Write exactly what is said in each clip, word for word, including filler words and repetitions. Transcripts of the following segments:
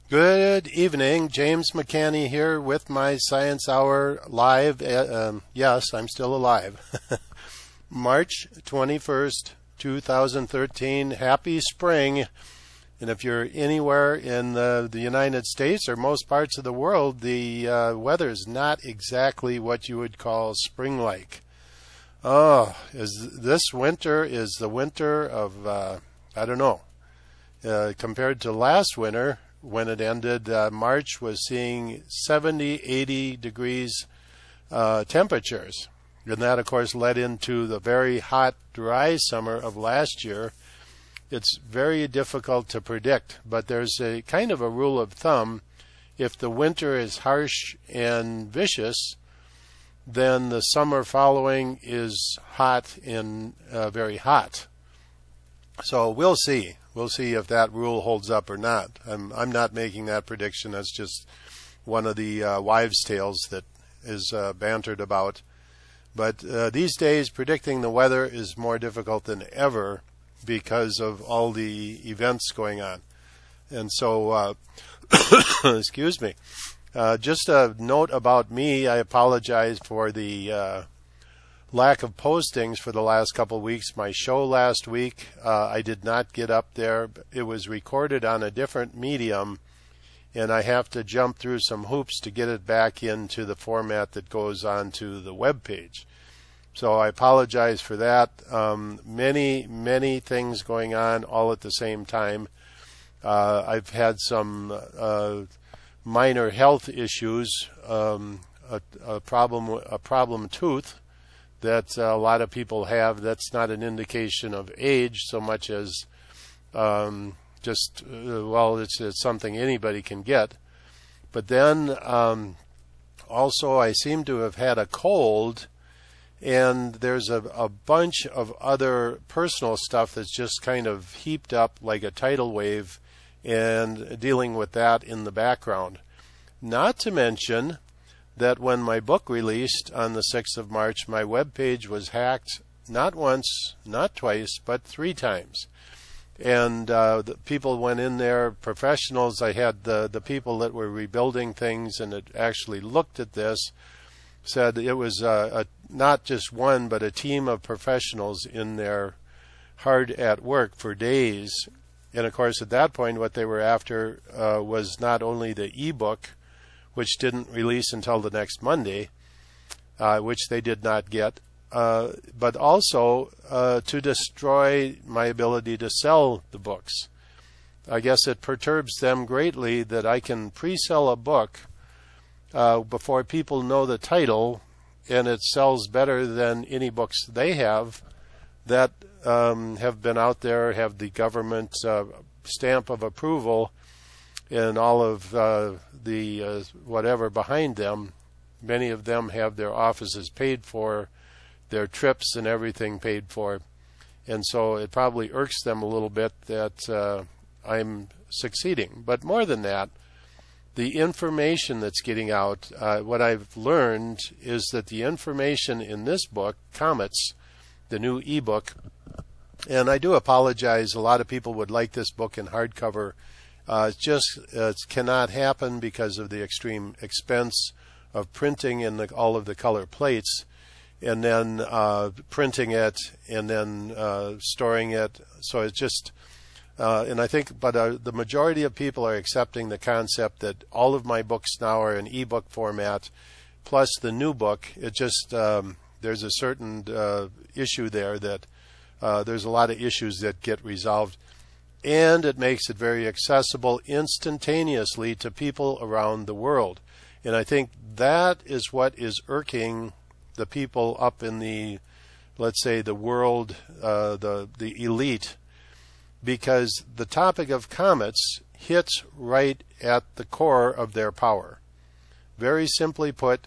Good evening, James McCanney here with my Science Hour live. Uh, um, yes, I'm still alive. March twenty-first, two thousand thirteen. Happy spring. And if you're anywhere in the, the United States or most parts of the world, the uh, weather is not exactly what you would call spring-like. Oh, is this winter is the winter of, uh, I don't know, uh, compared to last winter. When it ended, uh, March was seeing seventy, eighty degrees uh, temperatures. And that, of course, led into the very hot, dry summer of last year. It's very difficult to predict, but there's a kind of a rule of thumb. If the winter is harsh and vicious, then the summer following is hot and uh, very hot. So we'll see. We'll see if that rule holds up or not. I'm I'm not making that prediction. That's just one of the uh, wives' tales that is uh, bantered about. But uh, these days, predicting the weather is more difficult than ever because of all the events going on. And so, uh, excuse me. Uh, just a note about me. I apologize for the uh, lack of postings for the last couple of weeks. My show last week, uh, I did not get up there. It was recorded on a different medium, and I have to jump through some hoops to get it back into the format that goes onto the web page. So I apologize for that. Um, many, many things going on all at the same time. Uh, I've had some uh, minor health issues, um, a, a problem, a problem tooth that uh, a lot of people have. That's not an indication of age so much as um, just, uh, well, it's, it's something anybody can get. But then um, also I seem to have had a cold, and there's a, a bunch of other personal stuff that's just kind of heaped up like a tidal wave, and dealing with that in the background. Not to mention that when my book released on the sixth of March, my web page was hacked not once, not twice, but three times. And uh, the people went in there, professionals. I had the, the people that were rebuilding things and had actually looked at this, said it was uh, a, not just one, but a team of professionals in there hard at work for days. And of course, at that point, what they were after uh, was not only the ebook, which didn't release until the next Monday, uh, which they did not get, uh, but also uh, to destroy my ability to sell the books. I guess it perturbs them greatly that I can pre-sell a book uh, before people know the title, and it sells better than any books they have that um, have been out there, have the government uh, stamp of approval, and all of uh, the uh, whatever behind them. Many of them have their offices paid for, their trips and everything paid for. And so it probably irks them a little bit that uh, I'm succeeding. But more than that, the information that's getting out, uh, what I've learned is that the information in this book, Comets, the new ebook, and I do apologize, a lot of people would like this book in hardcover. Uh, it just uh, it cannot happen because of the extreme expense of printing in the, all of the color plates, and then uh, printing it, and then uh, storing it. So it's just, uh, and I think, but uh, the majority of people are accepting the concept that all of my books now are in ebook format, plus the new book. It just, um, there's a certain uh, issue there that uh, there's a lot of issues that get resolved. And it makes it very accessible instantaneously to people around the world. And I think that is what is irking the people up in the, let's say, the world, uh, the, the elite, because the topic of comets hits right at the core of their power. Very simply put,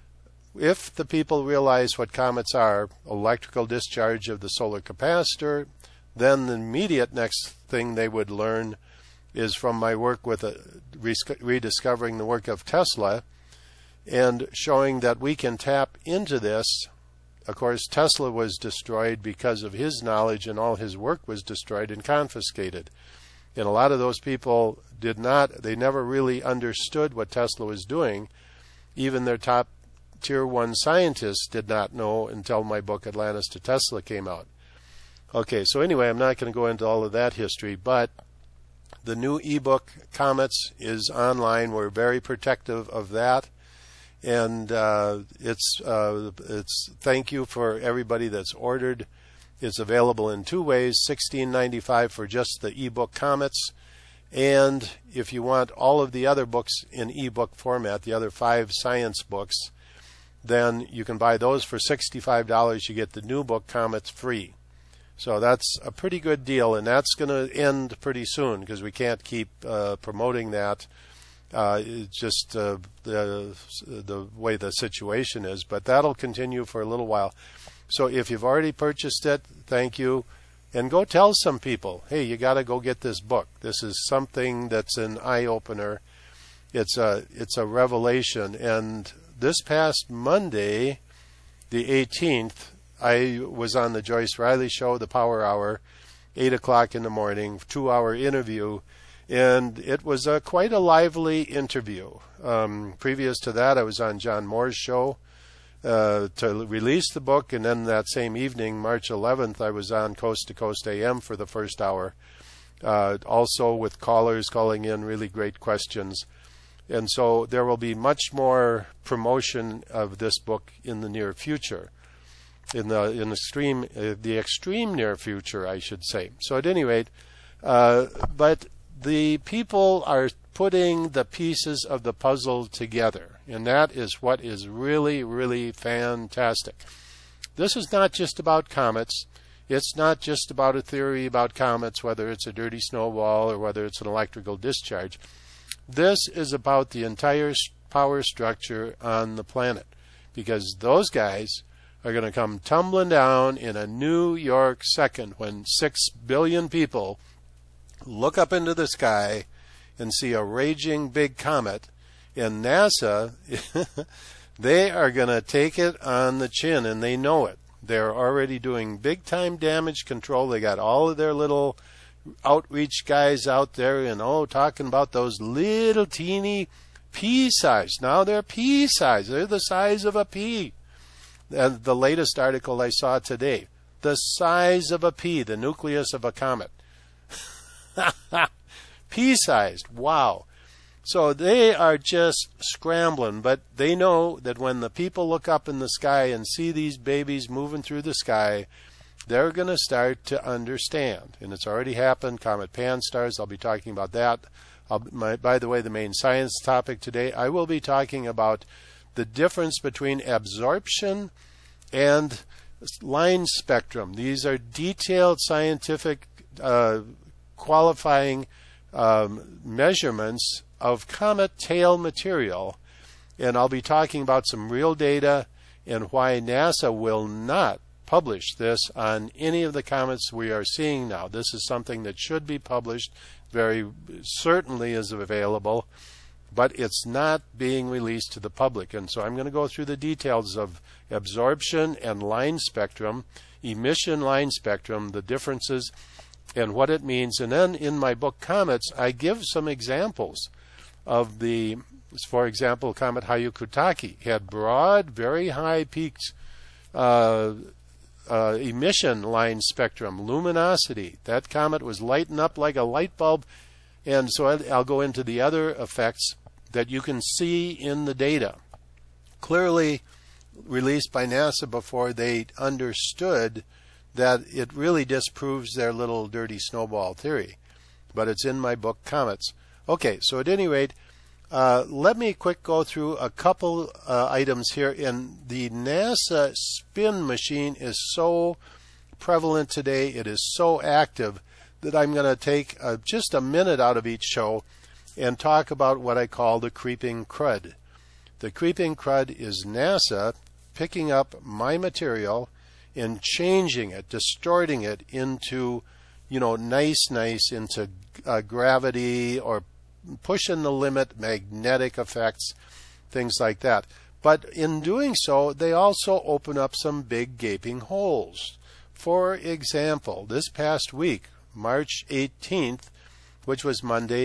if the people realize what comets are, electrical discharge of the solar capacitor, then the immediate next thing they would learn is from my work with a, rediscovering the work of Tesla and showing that we can tap into this. Of course, Tesla was destroyed because of his knowledge, and all his work was destroyed and confiscated. And a lot of those people did not, they never really understood what Tesla was doing. Even their top tier one scientists did not know until my book Atlantis to Tesla came out. Okay, so anyway, I'm not going to go into all of that history, but the new ebook Comets is online. We're very protective of that. And uh, it's uh, it's thank you for everybody that's ordered. It's available in two ways: sixteen ninety-five for just the ebook Comets, and if you want all of the other books in ebook format, the other five science books, then you can buy those for sixty-five dollars. You get the new book Comets free. So that's a pretty good deal, and that's going to end pretty soon because we can't keep uh, promoting that. Uh, it's just uh, the the way the situation is, but that'll continue for a little while. So if you've already purchased it, thank you, and go tell some people, hey, you got to go get this book. This is something that's an eye opener. It's a it's a revelation. And this past Monday, the eighteenth, I was on the Joyce Riley Show, the Power Hour, eight o'clock in the morning, two-hour interview. And it was a, quite a lively interview. Um, previous to that, I was on John Moore's show uh, to release the book, and then that same evening, March eleventh, I was on Coast to Coast A M for the first hour, uh, also with callers calling in really great questions. And so there will be much more promotion of this book in the near future, in the in the extreme, uh, the extreme near future, I should say. So at any rate, uh, but the people are putting the pieces of the puzzle together, and that is what is really, really fantastic. This is not just about comets. It's not just about a theory about comets, whether it's a dirty snowball or whether it's an electrical discharge. This is about the entire power structure on the planet, because those guys are going to come tumbling down in a New York second when six billion people look up into the sky and see a raging big comet. And NASA, they are going to take it on the chin, and they know it. They're already doing big-time damage control. They got all of their little outreach guys out there, and oh, talking about those little teeny pea size. Now they're pea size. They're the size of a pea. And the latest article I saw today, the size of a pea, the nucleus of a comet. Pea-sized. Wow. So they are just scrambling, but they know that when the people look up in the sky and see these babies moving through the sky, they're going to start to understand. And it's already happened. Comet Pan-STARRS, I'll be talking about that. I'll, my, by the way, the main science topic today, I will be talking about the difference between absorption and line spectrum. These are detailed scientific uh, qualifying um, measurements of comet tail material, and I'll be talking about some real data and why NASA will not publish this on any of the comets we are seeing now. This is something that should be published, very certainly is available, but it's not being released to the public. And so I'm going to go through the details of absorption and line spectrum, emission line spectrum, the differences, and what it means. And then in my book Comets, I give some examples of the, for example, Comet Hyakutake had broad, very high peaks, uh, uh, emission line spectrum, luminosity. That comet was lighting up like a light bulb. And so I'll go into the other effects that you can see in the data, clearly released by NASA before they understood that it really disproves their little dirty snowball theory. But it's in my book, Comets. Okay, so at any rate, uh, let me quick go through a couple uh, items here. And the NASA spin machine is so prevalent today, it is so active, that I'm going to take uh, just a minute out of each show and talk about what I call the creeping crud. The creeping crud is NASA picking up my material and changing it, distorting it into, you know, nice, nice, into uh, gravity or pushing the limit, magnetic effects, things like that. But in doing so, they also open up some big gaping holes. For example, this past week, March eighteenth, which was Monday,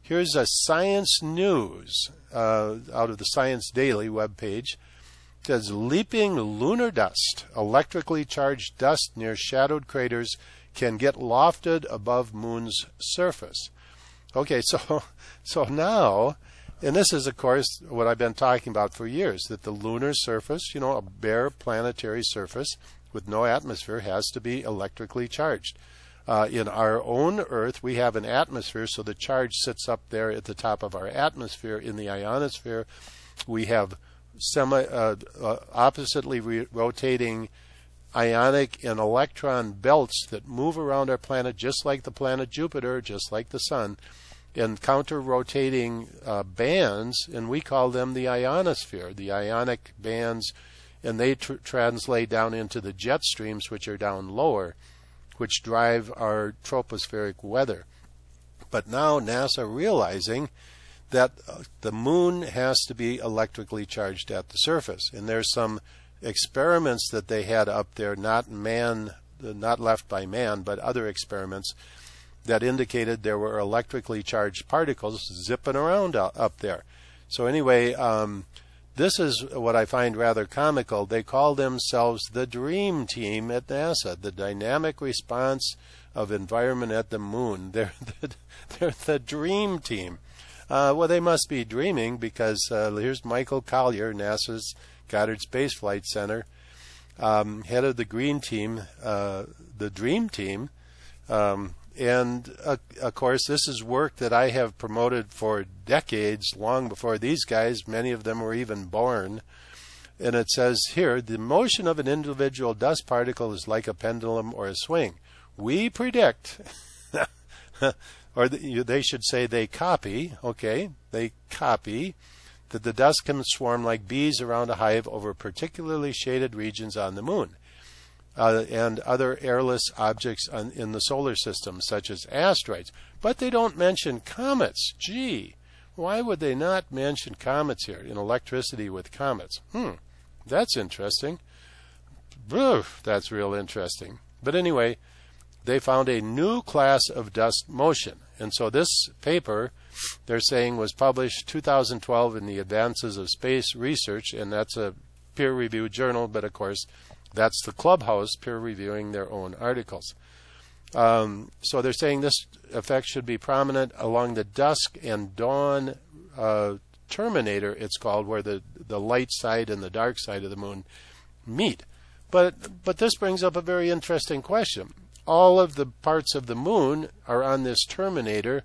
Here's a Science News uh, out of the Science Daily webpage. It says, leaping lunar dust, electrically charged dust near shadowed craters can get lofted above moon's surface. Okay, so so now, and this is, of course, what I've been talking about for years, that the lunar surface, you know, a bare planetary surface with no atmosphere, has to be electrically charged. Uh, in our own Earth, we have an atmosphere, so the charge sits up there at the top of our atmosphere. In the ionosphere, we have semi uh, uh, oppositely re- rotating ionic and electron belts that move around our planet just like the planet Jupiter, just like the sun, and counter-rotating uh, bands, and we call them the ionosphere, the ionic bands, and they tr- translate down into the jet streams, which are down lower, which drive our tropospheric weather. But now NASA realizing that uh, the moon has to be electrically charged at the surface, and there's some experiments that they had up there, not man, not left by man, but other experiments that indicated there were electrically charged particles zipping around up there. So anyway, um, this is what I find rather comical. They call themselves the Dream Team at NASA, the Dynamic Response of Environment at the Moon. They're the, they're the Dream Team. Uh, well, they must be dreaming, because uh, here's Michael Collier, NASA's Goddard Space Flight Center, um, head of the Green Team, uh, the Dream Team. Um, and, uh, of course, this is work that I have promoted for decades, long before these guys, many of them were even born. And it says here, the motion of an individual dust particle is like a pendulum or a swing. We predict, or the, they should say they copy, okay, they copy, that the dust can swarm like bees around a hive over particularly shaded regions on the moon, uh, and other airless objects on, in the solar system, such as asteroids. But they don't mention comets. Gee, why would they not mention comets here, in electricity with comets? Hmm, that's interesting. Oof, that's real interesting. But anyway, they found a new class of dust motion. And so this paper, they're saying, was published two thousand twelve in the Advances of Space Research, and that's a peer-reviewed journal, but of course that's the clubhouse peer-reviewing their own articles. Um, so they're saying this effect should be prominent along the dusk and dawn uh, terminator, it's called, where the, the light side and the dark side of the moon meet. But but this brings up a very interesting question. All of the parts of the moon are on this terminator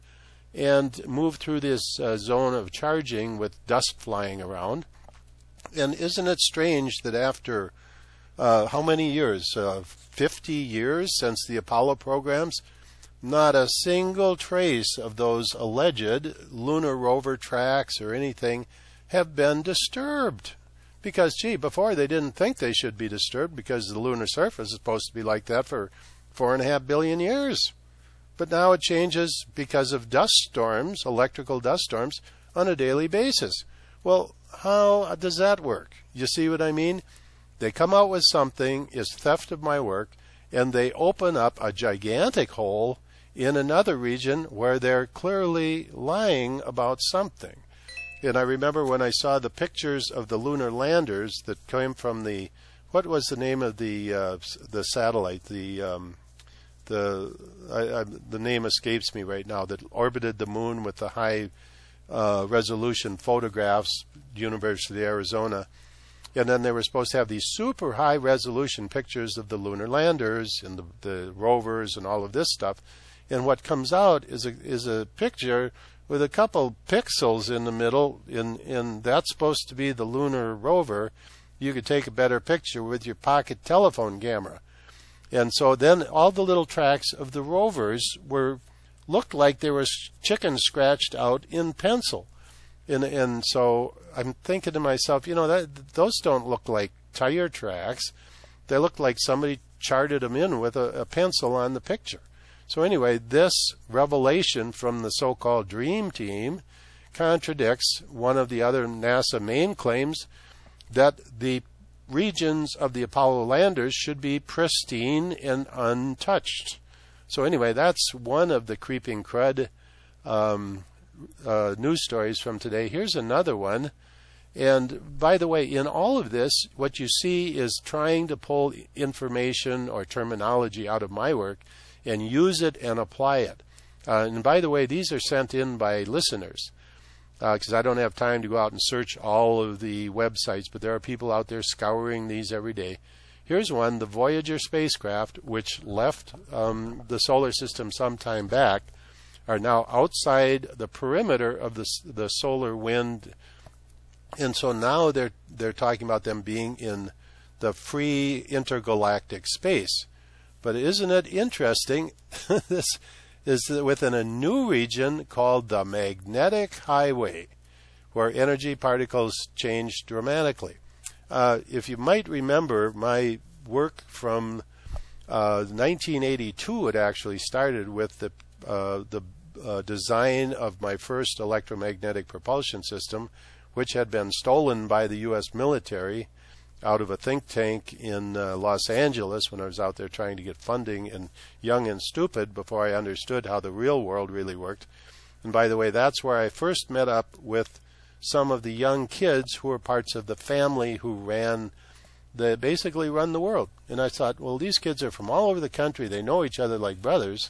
and move through this uh, zone of charging with dust flying around. And isn't it strange that after uh, how many years, uh, fifty years since the Apollo programs, not a single trace of those alleged lunar rover tracks or anything have been disturbed? Because, gee, before they didn't think they should be disturbed, because the lunar surface is supposed to be like that for four and a half billion years. But now it changes because of dust storms, electrical dust storms, on a daily basis. Well, how does that work? You see what I mean? They come out with something, is theft of my work, and they open up a gigantic hole in another region where they're clearly lying about something. And I remember when I saw the pictures of the lunar landers that came from the, what was the name of the uh, the satellite? The um, the I, I, the name escapes me right now. That orbited the moon with the high uh, resolution photographs, University of Arizona, and then they were supposed to have these super high resolution pictures of the lunar landers and the, the rovers and all of this stuff. And what comes out is a is a picture with a couple pixels in the middle, and, and that's supposed to be the lunar rover. You could take a better picture with your pocket telephone camera. And so then all the little tracks of the rovers were looked like they were chicken scratched out in pencil. And, and so I'm thinking to myself, you know, that those don't look like tire tracks. They look like somebody charted them in with a, a pencil on the picture. So anyway, this revelation from the so-called Dream Team contradicts one of the other NASA main claims that the regions of the Apollo landers should be pristine and untouched. So anyway, that's one of the creeping crud um, uh, news stories from today. Here's another one. And by the way, in all of this, what you see is trying to pull information or terminology out of my work and use it and apply it. Uh, and by the way, these are sent in by listeners, because uh, I don't have time to go out and search all of the websites, but there are people out there scouring these every day. Here's one, the Voyager spacecraft, which left um, the solar system some time back, are now outside the perimeter of the, the solar wind. And so now they're they're talking about them being in the free intergalactic space. But isn't it interesting? This is within a new region called the magnetic highway, where energy particles change dramatically. Uh, if you might remember, my work from uh, nineteen eighty-two, it actually started with the uh, the uh, design of my first electromagnetic propulsion system, which had been stolen by the U S military out of a think tank in uh, Los Angeles when I was out there trying to get funding, and young and stupid before I understood how the real world really worked. And by the way, that's where I first met up with some of the young kids who were parts of the family who ran, the basically run the world. And I thought, well, these kids are from all over the country. They know each other like brothers,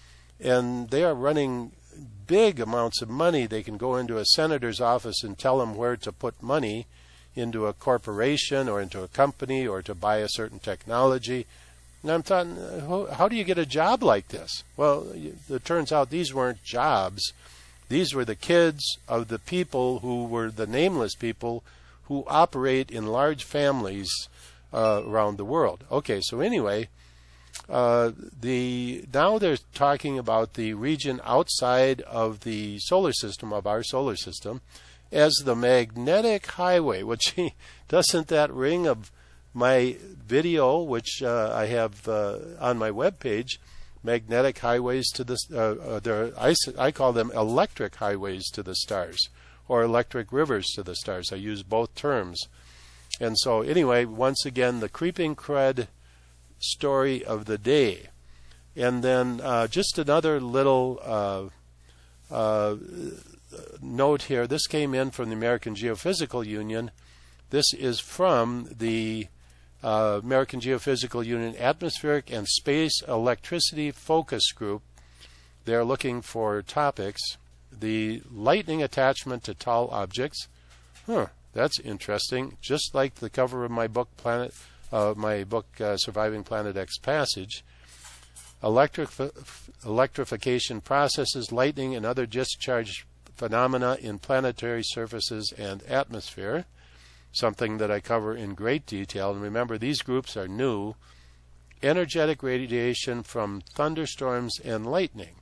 and they are running big amounts of money. They can go into a senator's office and tell them where to put money into a corporation or into a company or to buy a certain technology. And I'm thought, how do you get a job like this? Well, it turns out these weren't jobs. These were the kids of the people who were the nameless people who operate in large families uh, around the world. Okay, so anyway, Uh, the now they're talking about the region outside of the solar system, of our solar system, as the magnetic highway, which doesn't that ring of my video, which uh, I have uh, on my webpage, magnetic highways to the, uh, uh, I, I call them electric highways to the stars, or electric rivers to the stars. I use both terms. And so anyway, once again, the creeping crud story of the day. And then uh, just another little uh, uh, note here. This came in from the American Geophysical Union. This is from the uh, American Geophysical Union Atmospheric and Space Electricity Focus Group. They're looking for topics. The lightning attachment to tall objects. Huh, that's interesting. Just like the cover of my book, Planet Uh, my book, uh, Surviving Planet X Passage. Electric electrification processes, lightning, and other discharge phenomena in planetary surfaces and atmosphere, something that I cover in great detail. And remember, these groups are new. Energetic radiation from thunderstorms and lightning.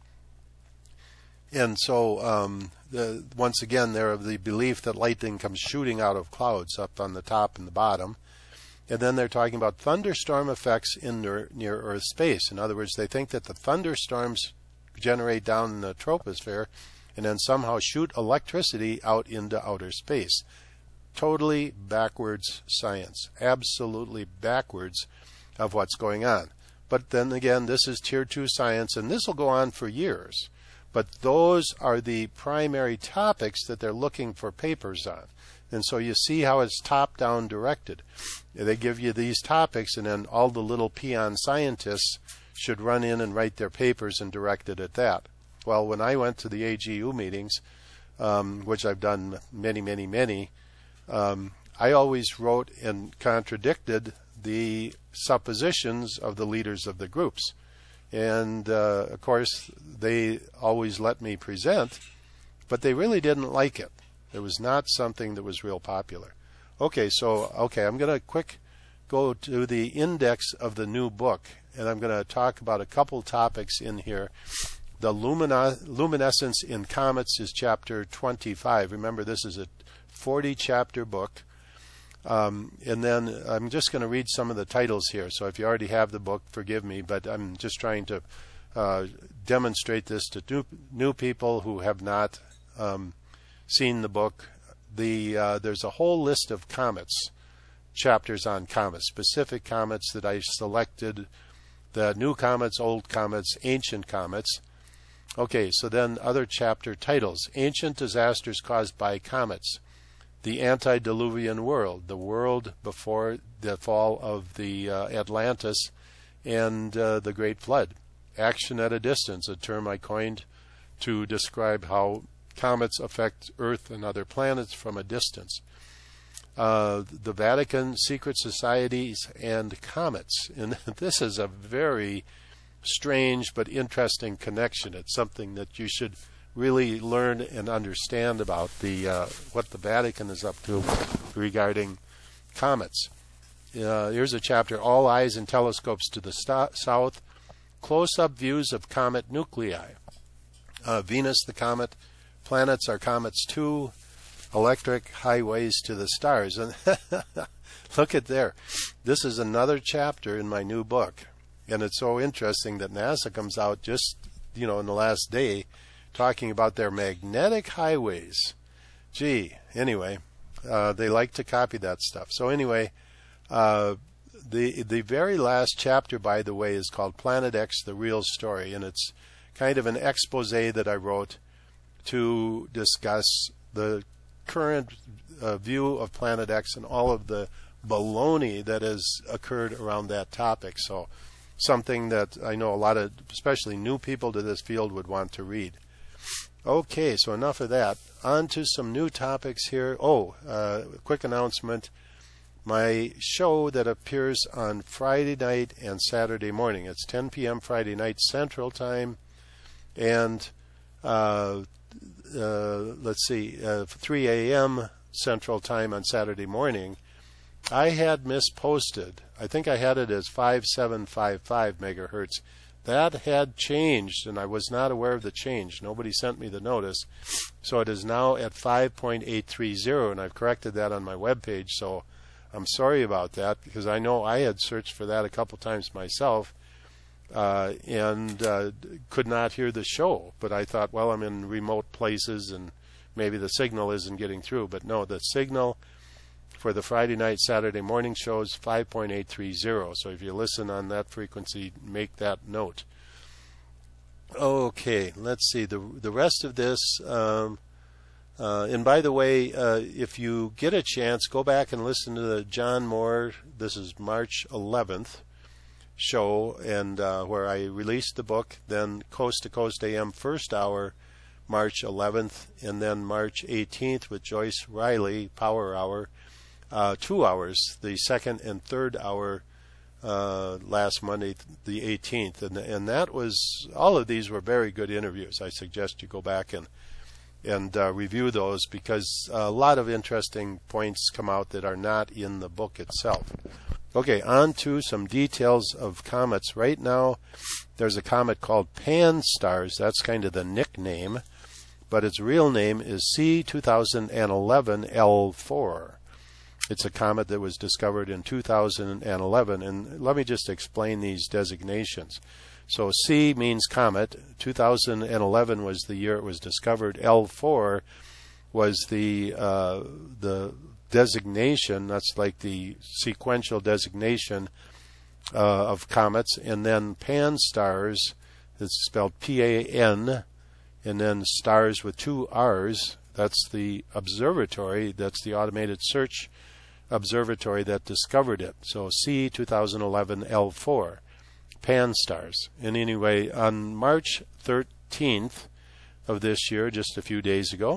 And so, um, the, once again, they're of the belief that lightning comes shooting out of clouds up on the top and the bottom. And then they're talking about thunderstorm effects in near, near Earth space. In other words, they think that the thunderstorms generate down in the troposphere and then somehow shoot electricity out into outer space. Totally backwards science. Absolutely backwards of what's going on. But then again, this is tier two science, and this will go on for years. But those are the primary topics that they're looking for papers on. And so you see how it's top-down directed. They give you these topics, and then all the little peon scientists should run in and write their papers and direct it at that. Well, when I went to the A G U meetings, um, which I've done many, many, many, um, I always wrote and contradicted the suppositions of the leaders of the groups. And, uh, of course, they always let me present, but they really didn't like it. It was not something that was real popular. Okay, so, okay, I'm going to quick go to the index of the new book, and I'm going to talk about a couple topics in here. The lumina- luminescence in comets is chapter twenty-five. Remember, this is a forty-chapter book. Um, and then I'm just going to read some of the titles here. So if you already have the book, forgive me, but I'm just trying to uh, demonstrate this to new, new people who have not um, seen the book. The uh, there's a whole list of comets, chapters on comets, specific comets that I selected, the new comets, old comets, ancient comets. Okay, so then other chapter titles. Ancient disasters caused by comets. The antediluvian world, the world before the fall of the uh, Atlantis and uh, the Great Flood. Action at a distance, a term I coined to describe how comets affect Earth and other planets from a distance. Uh, the Vatican, secret societies, and comets. And this is a very strange but interesting connection. It's something that you should really learn and understand about the uh, what the Vatican is up to regarding comets. Uh, here's a chapter, All Eyes and Telescopes to the st- South, Close-Up Views of Comet Nuclei. Uh, Venus the Comet, Planets are Comets too, Electric Highways to the Stars. And look at there. This is another chapter in my new book. And it's so interesting that NASA comes out just, you know, in the last day talking about their magnetic highways. Gee, anyway, uh, they like to copy that stuff. So anyway, uh, the the very last chapter, by the way, is called Planet X, The Real Story. And it's kind of an expose that I wrote to discuss the current uh, view of Planet X and all of the baloney that has occurred around that topic. So something that I know a lot of, especially new people to this field, would want to read. Okay, so enough of that. On to some new topics here. Oh, uh, quick announcement. My show that appears on Friday night and Saturday morning. It's ten p.m. Friday night Central Time, and uh, uh, let's see, uh, three a.m. Central Time on Saturday morning. I had misposted. I think I had it as five seven five five megahertz. That had changed, and I was not aware of the change. Nobody sent me the notice. So it is now at five point eight three zero, and I've corrected that on my webpage. So I'm sorry about that, because I know I had searched for that a couple times myself uh, and uh, could not hear the show. But I thought, well, I'm in remote places, and maybe the signal isn't getting through. But no, the signal for the Friday night, Saturday morning shows five point eight three zero. So if you listen on that frequency, make that note. Okay, let's see. The the rest of this, um, uh, and by the way, uh, if you get a chance, go back and listen to the John Moore, this is March eleventh, show, and uh, where I released the book, then Coast to Coast A M first hour, March eleventh, and then March eighteenth with Joyce Riley, Power Hour. Uh, two hours, the second and third hour uh, last Monday, the eighteenth. And, and that was, all of these were very good interviews. I suggest you go back and, and uh, review those, because a lot of interesting points come out that are not in the book itself. Okay, on to some details of comets. Right now, there's a comet called Pan-STARRS. That's kind of the nickname, but its real name is C two thousand eleven L four. It's a comet that was discovered in two thousand eleven, and let me just explain these designations. So C means comet. two thousand eleven was the year it was discovered. L four was the uh, the designation. That's like the sequential designation uh, of comets. And then Pan-STARRS, it's spelled P A N, and then stars with two R's. That's the observatory. That's the automated search observatory that discovered it. So C two thousand eleven L four, Pan-STARRS. And anyway, on March thirteenth of this year, just a few days ago,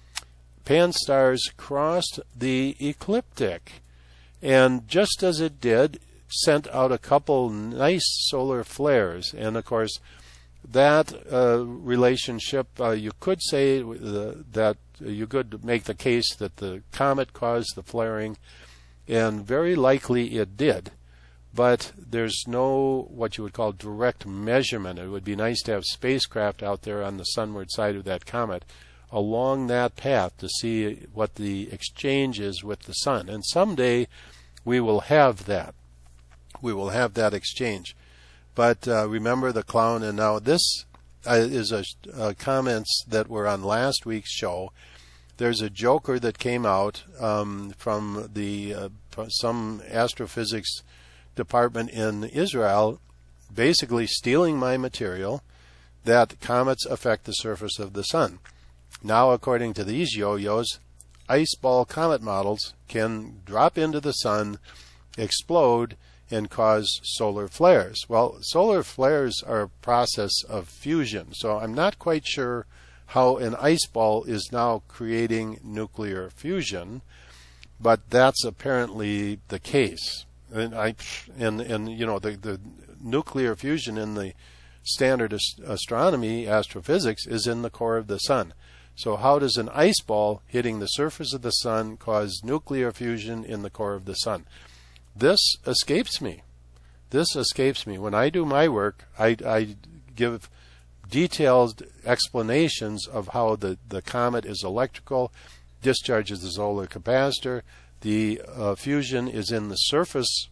Pan-STARRS crossed the ecliptic, and just as it did, sent out a couple nice solar flares. And of course, that uh, relationship, uh, you could say uh, that uh, you could make the case that the comet caused the flaring, and very likely it did, but there's no what you would call direct measurement. It would be nice to have spacecraft out there on the sunward side of that comet along that path to see what the exchange is with the sun. And someday we will have that. We will have that exchange. But uh, remember the clown, and now this uh, is a uh, comments that were on last week's show. There's a joker that came out um, from the uh, some astrophysics department in Israel, basically stealing my material, that comets affect the surface of the sun. Now, according to these yo-yos, ice ball comet models can drop into the sun, explode, and cause solar flares. Well, solar flares are a process of fusion, so I'm not quite sure how an ice ball is now creating nuclear fusion, but that's apparently the case. And I and and you know the the nuclear fusion in the standard ast- astronomy astrophysics is in the core of the sun. So how does an ice ball hitting the surface of the sun cause nuclear fusion in the core of the sun? This escapes me. This escapes me. When I do my work, I, I give detailed explanations of how the, the comet is electrical, discharges the solar capacitor, the uh, fusion is in the surface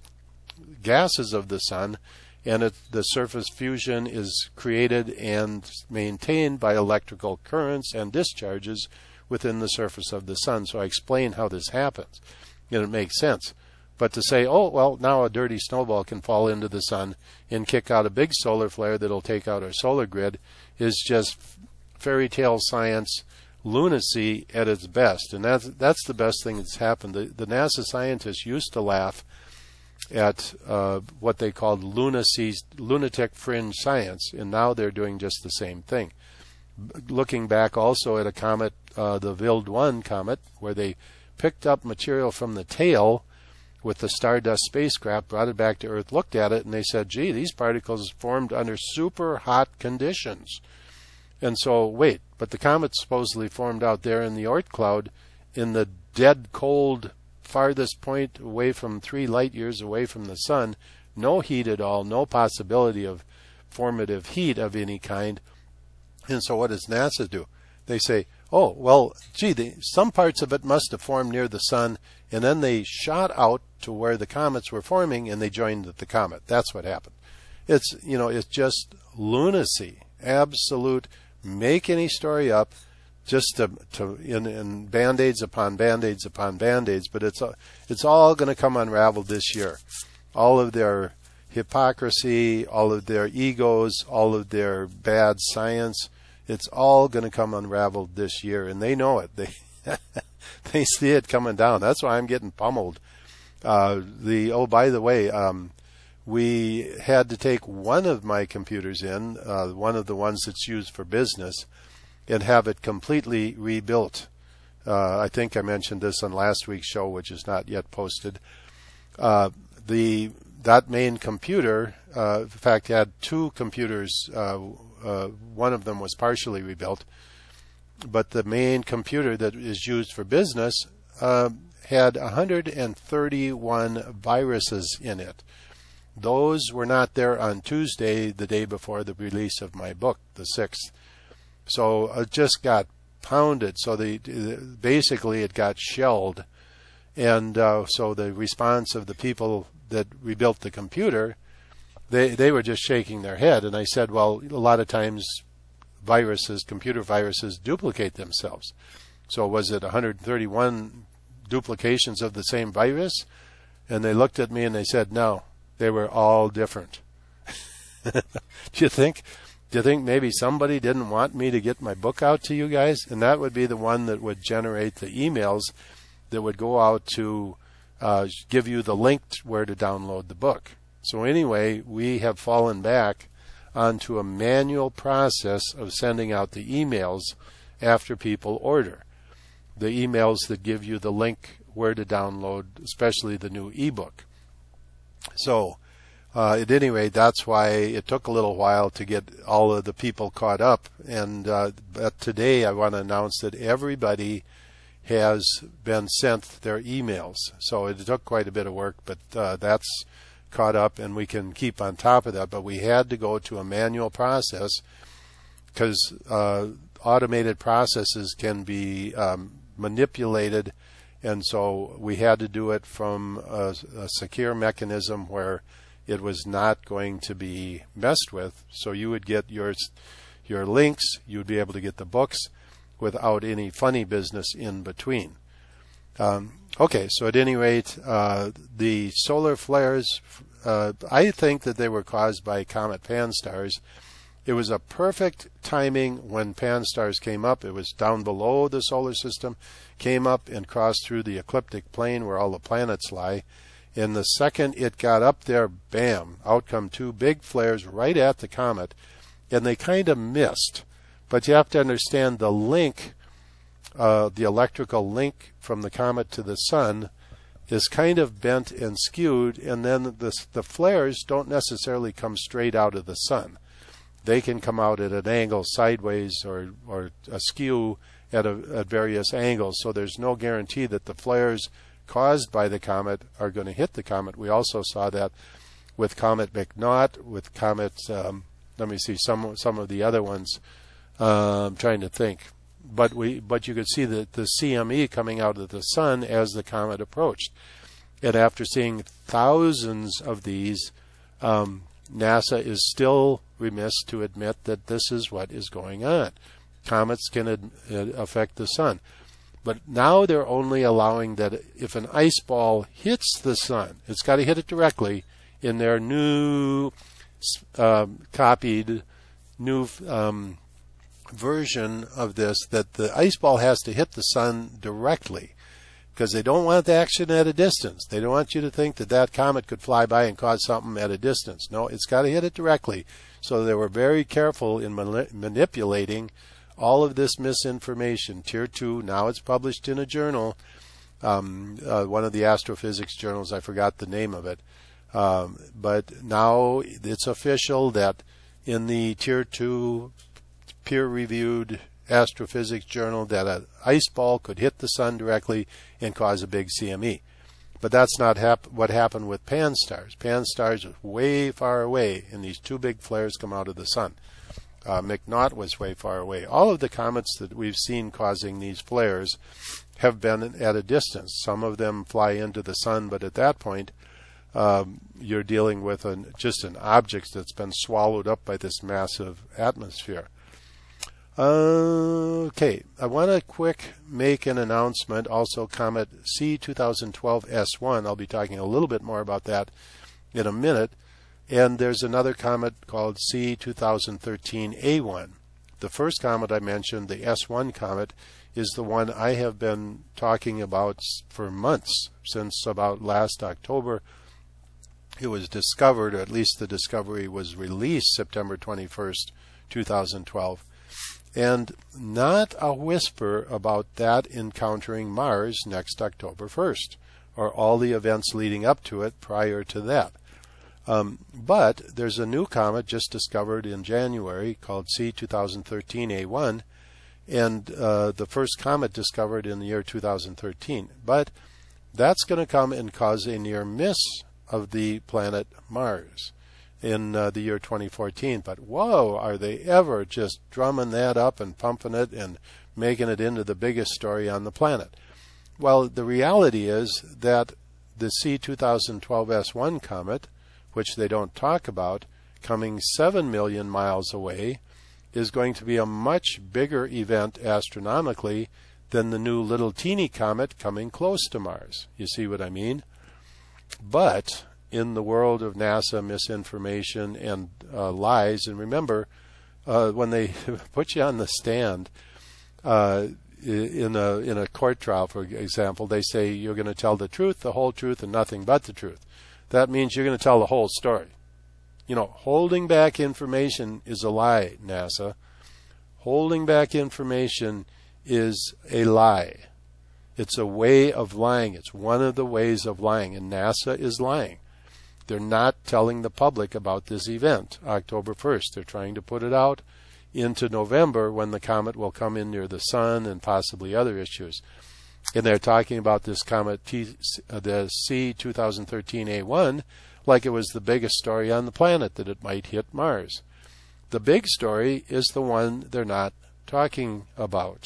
gases of the sun, and it, the surface fusion is created and maintained by electrical currents and discharges within the surface of the sun. So I explain how this happens, and it makes sense. But to say, oh, well, now a dirty snowball can fall into the sun and kick out a big solar flare that'll take out our solar grid is just fairy tale science lunacy at its best. And that's, that's the best thing that's happened. The, the NASA scientists used to laugh at uh, what they called lunacy, lunatic fringe science, and now they're doing just the same thing. Looking back also at a comet, uh, the Wild one comet, where they picked up material from the tail with the Stardust spacecraft, brought it back to Earth, looked at it, and they said, gee, these particles formed under super hot conditions. And so, wait, but the comet supposedly formed out there in the Oort cloud in the dead cold farthest point away from three light years away from the sun, no heat at all, no possibility of formative heat of any kind. And so what does NASA do? They say, oh, well, gee, the, some parts of it must have formed near the sun, and then they shot out to where the comets were forming, and they joined the comet. That's what happened. It's, you know, it's just lunacy, absolute, make any story up, just to, to in, in band-aids upon band-aids upon band-aids, but it's, it's all going to come unraveled this year. All of their hypocrisy, all of their egos, all of their bad science, it's all going to come unraveled this year, and they know it. They they see it coming down. That's why I'm getting pummeled. Uh, the oh, by the way, um, we had to take one of my computers in, uh, one of the ones that's used for business, and have it completely rebuilt. Uh, I think I mentioned this on last week's show, which is not yet posted. Uh, the that main computer, uh, in fact, had two computers. Uh, uh, one of them was partially rebuilt, but the main computer that is used for business uh, had one hundred thirty-one viruses in it. Those were not there on Tuesday, the day before the release of my book, the sixth. So it just got pounded. So the basically it got shelled, and uh, so the response of the people that rebuilt the computer, they they were just shaking their head. And I said, well, a lot of times viruses, computer viruses, duplicate themselves. So was it one hundred thirty-one duplications of the same virus? And they looked at me and they said, no, they were all different. Do you think? Do you think maybe somebody didn't want me to get my book out to you guys? And that would be the one that would generate the emails that would go out to uh, give you the link where to download the book. So anyway, we have fallen back onto a manual process of sending out the emails after people order. The emails that give you the link where to download, especially the new ebook. So Uh, at any rate, that's why it took a little while to get all of the people caught up. And uh, but today I want to announce that everybody has been sent their emails. So it took quite a bit of work, but uh, that's caught up, and we can keep on top of that. But we had to go to a manual process because uh, automated processes can be um, manipulated, and so we had to do it from a, a secure mechanism where it was not going to be messed with. So you would get your your links, you would be able to get the books without any funny business in between. Um, okay, so at any rate, uh, the solar flares, uh, I think that they were caused by comet pan stars. It was a perfect timing when Pan-STARRS came up. It was down below the solar system, came up and crossed through the ecliptic plane where all the planets lie. And the second it got up there, bam, out come two big flares right at the comet. And they kind of missed. But you have to understand the link, uh, the electrical link from the comet to the sun is kind of bent and skewed, and then the, the flares don't necessarily come straight out of the sun. They can come out at an angle sideways or, or askew at, a, at various angles, so there's no guarantee that the flares caused by the comet are going to hit the comet. We also saw that with Comet McNaught, with Comet, um, let me see, some some of the other ones. Uh, I'm trying to think. But we, but you could see the, the C M E coming out of the sun as the comet approached. And after seeing thousands of these, um, NASA is still remiss to admit that this is what is going on. Comets can ad, uh, affect the sun. But now they're only allowing that if an ice ball hits the sun, it's got to hit it directly in their new um, copied, new um, version of this, that the ice ball has to hit the sun directly because they don't want the action at a distance. They don't want you to think that that comet could fly by and cause something at a distance. No, it's got to hit it directly. So they were very careful in mani- manipulating all of this misinformation. Tier two, now it's published in a journal, um, uh, one of the astrophysics journals, I forgot the name of it. Um, but now it's official that in the tier two peer-reviewed astrophysics journal that an ice ball could hit the sun directly and cause a big C M E. But that's not hap- what happened with Pan-STARRS. Pan-STARRS was way far away, and these two big flares come out of the sun. Uh, McNaught was way far away. All of the comets that we've seen causing these flares have been at a distance. Some of them fly into the sun, but at that point, um, you're dealing with an, just an object that's been swallowed up by this massive atmosphere. Okay, I want to quick make an announcement. Also, Comet C twenty twelve S one. I'll be talking a little bit more about that in a minute. And there's another comet called C twenty thirteen A one. The first comet I mentioned, the S one comet, is the one I have been talking about for months, since about last October. It was discovered, or at least the discovery was released September twenty-first, two thousand twelve. And not a whisper about that encountering Mars next October first, or all the events leading up to it prior to that. Um, but there's a new comet just discovered in January called C twenty thirteen A one, and uh, the first comet discovered in the year two thousand thirteen. But that's going to come and cause a near miss of the planet Mars in uh, the year twenty fourteen. But whoa, are they ever just drumming that up and pumping it and making it into the biggest story on the planet? Well, the reality is that the C twenty twelve S one comet, which they don't talk about, coming seven million miles away, is going to be a much bigger event astronomically than the new little teeny comet coming close to Mars. You see what I mean? But in the world of NASA misinformation and uh, lies, and remember, uh, when they put you on the stand uh, in a in a court trial, for example, they say you're going to tell the truth, the whole truth, and nothing but the truth. That means you're going to tell the whole story. You know, holding back information is a lie, NASA. Holding back information is a lie. It's a way of lying. It's one of the ways of lying, and NASA is lying. They're not telling the public about this event, October first. They're trying to put it out into November when the comet will come in near the sun and possibly other issues. And they're talking about this comet, T, uh, the C twenty thirteen A one, like it was the biggest story on the planet, that it might hit Mars. The big story is the one they're not talking about.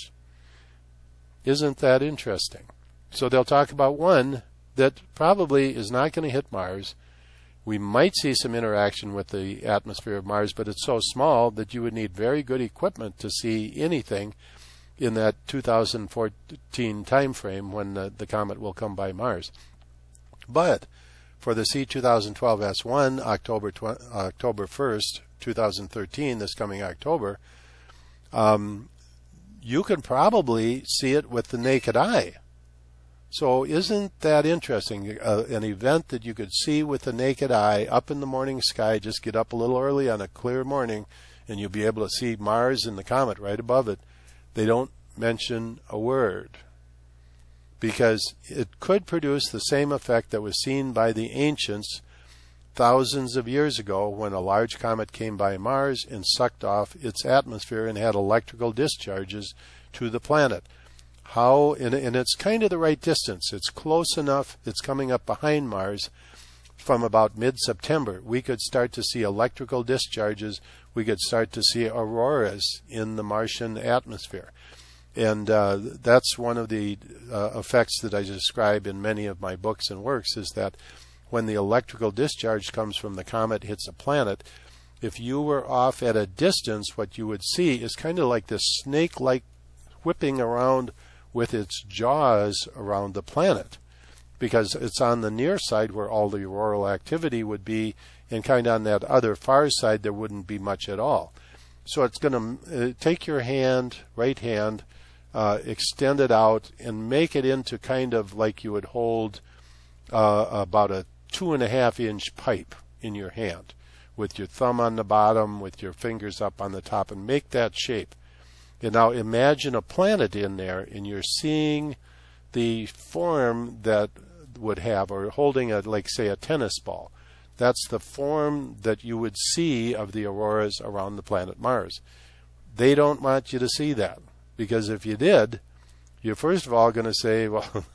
Isn't that interesting? So they'll talk about one that probably is not going to hit Mars. We might see some interaction with the atmosphere of Mars, but it's so small that you would need very good equipment to see anything in that two thousand fourteen time frame when the, the comet will come by Mars. But for the C twenty twelve S one, October October first, two thousand thirteen, this coming October, um, you can probably see it with the naked eye. So isn't that interesting? Uh, an event that you could see with the naked eye up in the morning sky, just get up a little early on a clear morning, and you'll be able to see Mars and the comet right above it. They don't mention a word, because it could produce the same effect that was seen by the ancients thousands of years ago when a large comet came by Mars and sucked off its atmosphere and had electrical discharges to the planet. How, and, and it's kind of the right distance. It's close enough. It's coming up behind Mars from about mid-September. We could start to see electrical discharges. We could start to see auroras in the Martian atmosphere. And uh, that's one of the uh, effects that I describe in many of my books and works, is that when the electrical discharge comes from the comet, hits a planet, if you were off at a distance, what you would see is kind of like this snake-like whipping around with its jaws around the planet, because it's on the near side where all the auroral activity would be, and kind of on that other far side there wouldn't be much at all. So it's going to uh, take your hand, right hand, uh, extend it out, and make it into kind of like you would hold uh, about a two and a half inch pipe in your hand, with your thumb on the bottom, with your fingers up on the top, and make that shape. And now imagine a planet in there, and you're seeing the form that would have, or holding a, like say, a tennis ball. That's the form that you would see of the auroras around the planet Mars. They don't want you to see that, because if you did, you're first of all going to say, well,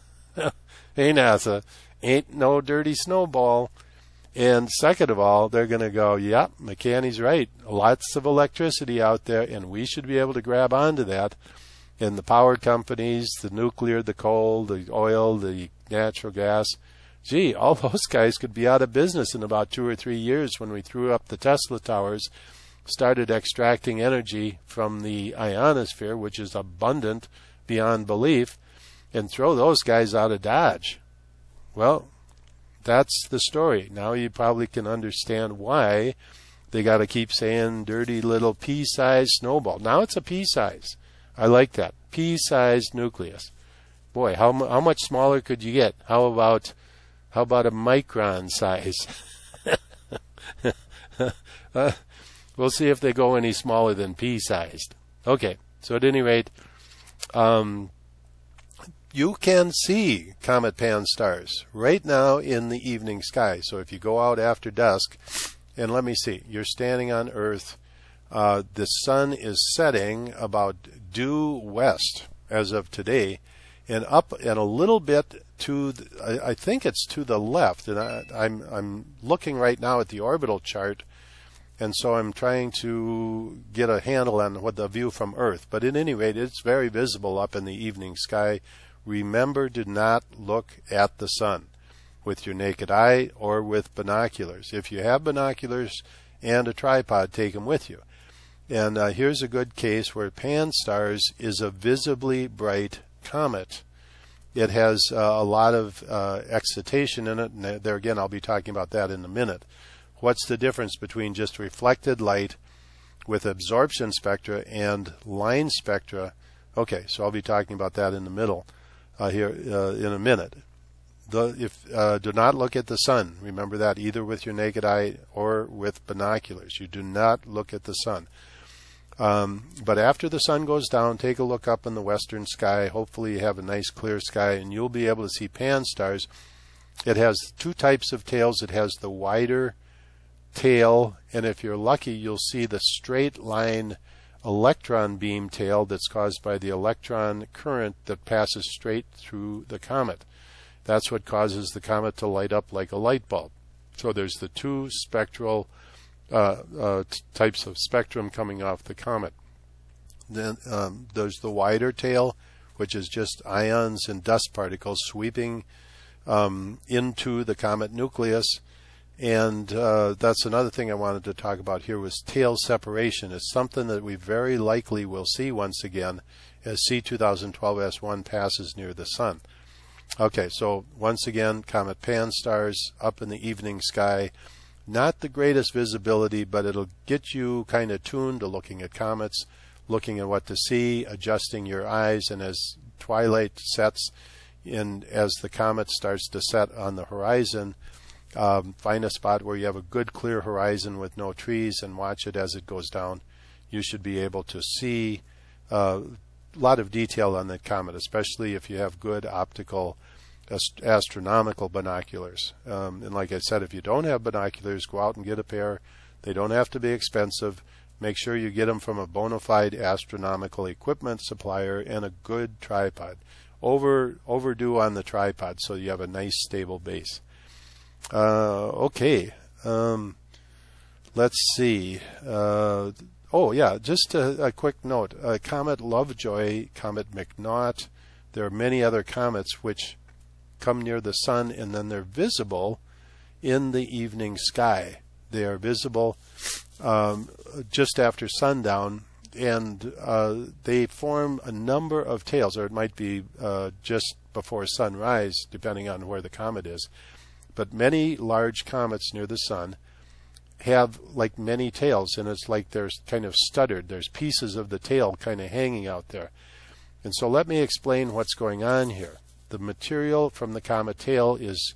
hey NASA, ain't no dirty snowball. And second of all, they're going to go, yep, McCanney's right. Lots of electricity out there, and we should be able to grab onto that. And the power companies, the nuclear, the coal, the oil, the natural gas, gee, all those guys could be out of business in about two or three years when we threw up the Tesla towers, started extracting energy from the ionosphere, which is abundant beyond belief, and throw those guys out of Dodge. Well, that's the story. Now you probably can understand why they got to keep saying dirty little pea-sized snowball. Now it's a pea-size. I like that. Pea-sized nucleus. Boy, how how much smaller could you get? How about how about a micron size? uh, we'll see if they go any smaller than pea-sized. Okay, so at any rate, um, you can see comet pan-stars right now in the evening sky. So if you go out after dusk, and let me see, you're standing on Earth, uh, the sun is setting about due west as of today, and up and a little bit to, the, I, I think it's to the left, and I, I'm I'm looking right now at the orbital chart, and so I'm trying to get a handle on what the view from Earth. But at any rate, it's very visible up in the evening sky. Remember, do not look at the sun with your naked eye or with binoculars. If you have binoculars and a tripod, take them with you. And uh, here's a good case where Pan-STARRS is a visibly bright comet. It has uh, a lot of uh, excitation in it, and there again, I'll be talking about that in a minute. What's the difference between just reflected light with absorption spectra and line spectra? Okay, so I'll be talking about that in the middle. Uh, here uh, in a minute. The, if uh, do not look at the sun. Remember that, either with your naked eye or with binoculars. You do not look at the sun. Um, but after the sun goes down, take a look up in the western sky. Hopefully you have a nice clear sky, and you'll be able to see Pan-STARRS. It has two types of tails. It has the wider tail, and if you're lucky, you'll see the straight line electron beam tail that's caused by the electron current that passes straight through the comet. That's what causes the comet to light up like a light bulb. So there's the two spectral uh, uh, t- types of spectrum coming off the comet. Then um, there's the wider tail, which is just ions and dust particles sweeping um, into the comet nucleus. And uh, that's another thing I wanted to talk about here, was tail separation. It's something that we very likely will see once again as C two thousand twelve S one passes near the sun. Okay, so once again, comet Pan-STARRS up in the evening sky. Not the greatest visibility, but it'll get you kind of tuned to looking at comets, looking at what to see, adjusting your eyes, and as twilight sets in, as the comet starts to set on the horizon, um, find a spot where you have a good clear horizon with no trees and watch it as it goes down. You should be able to see uh, a lot of detail on that comet, especially if you have good optical ast- astronomical binoculars. Um, and like I said, if you don't have binoculars, go out and get a pair. They don't have to be expensive. Make sure you get them from a bona fide astronomical equipment supplier and a good tripod. Over overdue on the tripod so you have a nice stable base. Uh, okay, um, let's see. Uh, oh yeah, just a, a quick note. Uh, Comet Lovejoy, Comet McNaught. There are many other comets which come near the sun and then they're visible in the evening sky. They are visible um, just after sundown, and uh, they form a number of tails, or it might be uh, just before sunrise, depending on where the comet is. But many large comets near the sun have like many tails, and it's like they're kind of stuttered. There's pieces of the tail kind of hanging out there. And so let me explain what's going on here. The material from the comet tail is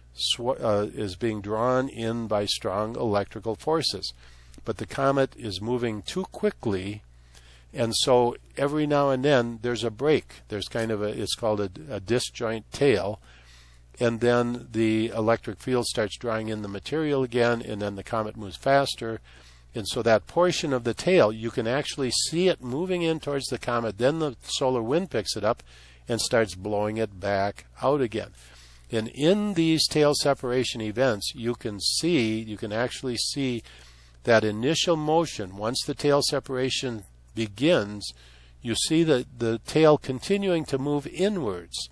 sw- uh, is being drawn in by strong electrical forces. But the comet is moving too quickly, and so every now and then there's a break. There's kind of a, it's called a, a disjoint tail, and then the electric field starts drawing in the material again, and then the comet moves faster. And so that portion of the tail, you can actually see it moving in towards the comet. Then the solar wind picks it up and starts blowing it back out again. And in these tail separation events, you can see, you can actually see that initial motion. Once the tail separation begins, you see the, the tail continuing to move inwards.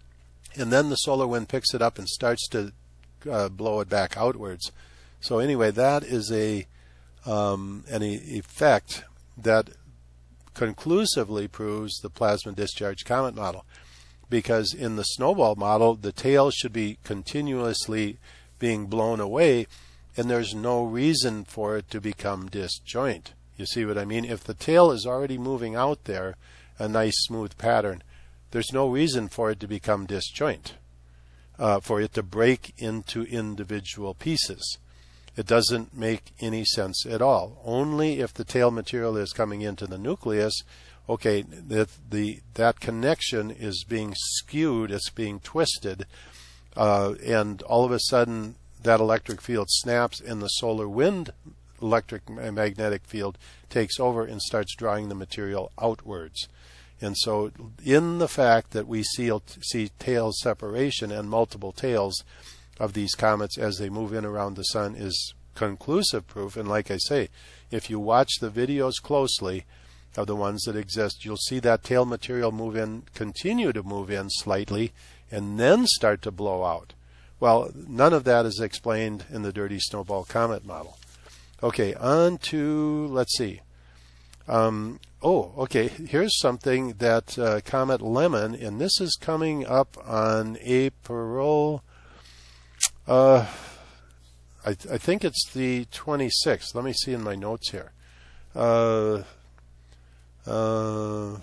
And then the solar wind picks it up and starts to uh, blow it back outwards. So anyway, that is a um, an e- effect that conclusively proves the plasma discharge comet model. Because in the snowball model, the tail should be continuously being blown away, and there's no reason for it to become disjoint. You see what I mean? If the tail is already moving out there, a nice smooth pattern, there's no reason for it to become disjoint, uh, for it to break into individual pieces. It doesn't make any sense at all. Only if the tail material is coming into the nucleus, okay, the, the that connection is being skewed, it's being twisted, uh, and all of a sudden that electric field snaps and the solar wind electric magnetic field takes over and starts drawing the material outwards. And so in the fact that we see, see tail separation and multiple tails of these comets as they move in around the sun is conclusive proof. And like I say, if you watch the videos closely of the ones that exist, you'll see that tail material move in, continue to move in slightly, and then start to blow out. Well, none of that is explained in the dirty snowball comet model. Okay, on to, let's see. Um, oh, okay, here's something that uh, Comet Lemon, and this is coming up on April, uh, I, I think it's the twenty-sixth. Let me see in my notes here. Uh, uh,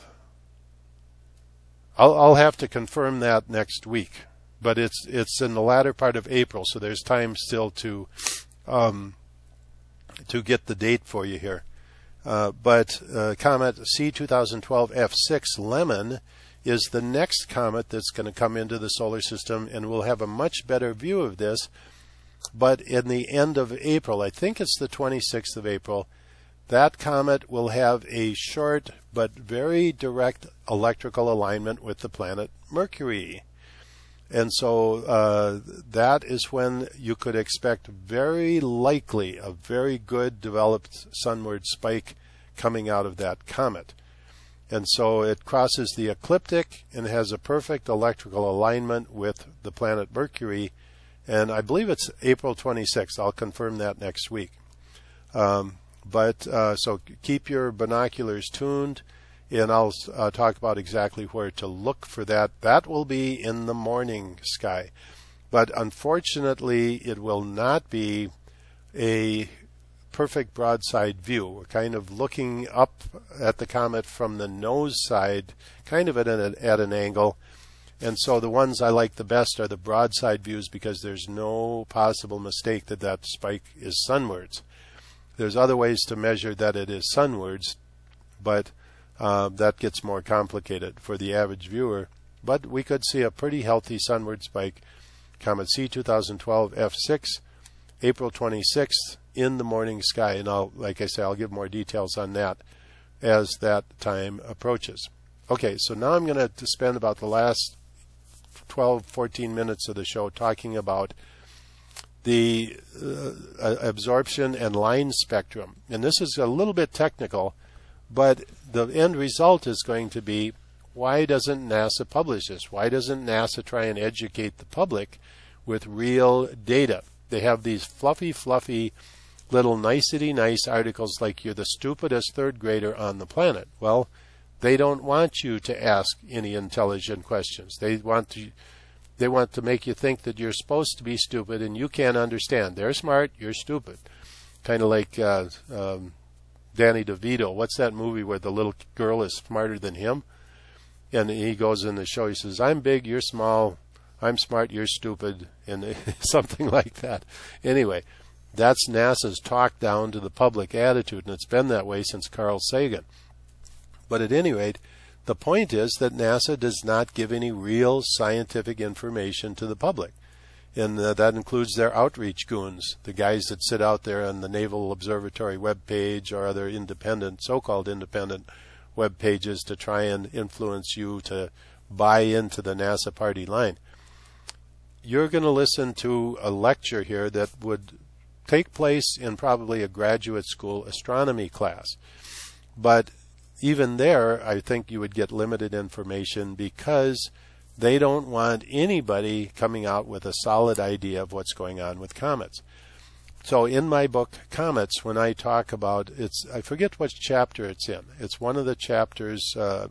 I'll, I'll have to confirm that next week, but it's it's in the latter part of April, so there's time still to um, to get the date for you here. Uh, but uh, Comet C twenty twelve F six Lemon is the next comet that's going to come into the solar system, and we'll have a much better view of this. But in the end of April, I think it's the twenty-sixth of April, that comet will have a short but very direct electrical alignment with the planet Mercury. And so uh, that is when you could expect very likely a very good developed sunward spike coming out of that comet. And so it crosses the ecliptic and has a perfect electrical alignment with the planet Mercury. And I believe it's April twenty-sixth. I'll confirm that next week. Um, but uh, so keep your binoculars tuned, and I'll uh, talk about exactly where to look for that. That will be in the morning sky. But unfortunately, it will not be a perfect broadside view. We're kind of looking up at the comet from the nose side, kind of at an, at an angle. And so the ones I like the best are the broadside views because there's no possible mistake that that spike is sunwards. There's other ways to measure that it is sunwards, but uh, that gets more complicated for the average viewer. But we could see a pretty healthy sunward spike, Comet C twenty twelve F six, April twenty-sixth, in the morning sky. And I'll, like I say, I'll give more details on that as that time approaches. Okay, so now I'm going to spend about the last twelve, fourteen minutes of the show talking about the uh, absorption and line spectrum. And this is a little bit technical, but the end result is going to be, why doesn't NASA publish this? Why doesn't NASA try and educate the public with real data? They have these fluffy, fluffy little nicety-nice articles like you're the stupidest third grader on the planet. Well, they don't want you to ask any intelligent questions. They want to, they want to make you think that you're supposed to be stupid and you can't understand. They're smart, you're stupid. Kind of like uh, um, Danny DeVito. What's that movie where the little girl is smarter than him? And he goes in the show, he says, I'm big, you're small, I'm smart, you're stupid, and something like that. Anyway, that's NASA's talk down to the public attitude, and it's been that way since Carl Sagan. But at any rate, the point is that NASA does not give any real scientific information to the public. And uh, that includes their outreach goons, the guys that sit out there on the Naval Observatory webpage or other independent, so-called independent web pages to try and influence you to buy into the NASA party line. You're going to listen to a lecture here that would take place in probably a graduate school astronomy class. But even there, I think you would get limited information because they don't want anybody coming out with a solid idea of what's going on with comets. So in my book, Comets, when I talk about, it's, I forget which chapter it's in. It's one of the chapters uh,